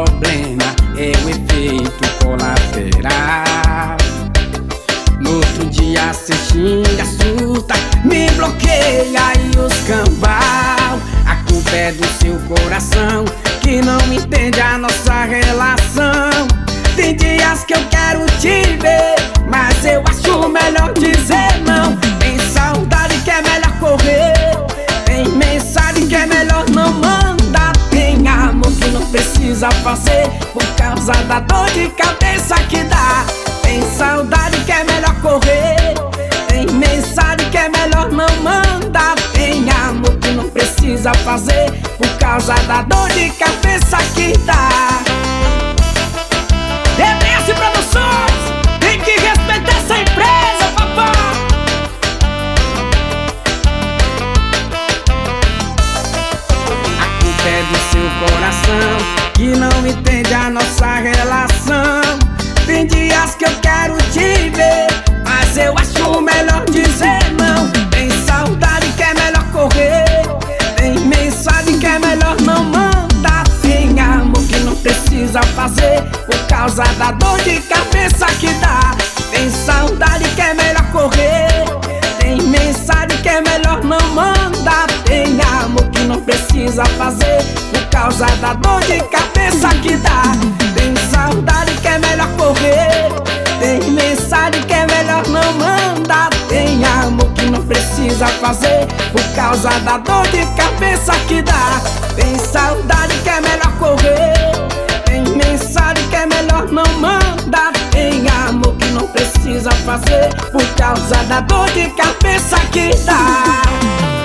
problema é o efeito colateral. No outro dia cê xinga, surta, me bloqueia e os cambal. A culpa é do seu coração, que não entende a nossa relação. Tem dias que eu quero te ver, mas eu acho melhor dizer não. Tem saudade que é melhor correr, tem mensagem que é melhor não mandar. Tem amor que não precisa fazer, por causa da dor de cabeça que dá. Tem saudade que é melhor correr, tem mensagem que é melhor não mandar. Tem amor que não precisa fazer, por causa da dor de cabeça que dá. DBS Produções, tem que respeitar essa empresa, papá. A culpa é do seu coração, que não entende a nossa relação. Tem dias que eu quero te ver, mas eu acho melhor dizer não. Tem saudade que é melhor correr, tem mensagem que é melhor não mandar. Tem amor que não precisa fazer, por causa da dor de cabeça que dá. Tem saudade que é melhor correr, tem mensagem que é melhor não mandar. Tem amor que não precisa fazer, por causa da dor de cabeça que dá. Tem saudade que é melhor correr, tem mensagem que é melhor não mandar. Tem amor que não precisa fazer, por causa da dor de cabeça que dá. Tem saudade que é melhor correr, tem mensagem que é melhor não mandar. Tem amor que não precisa fazer, por causa da dor de cabeça que dá.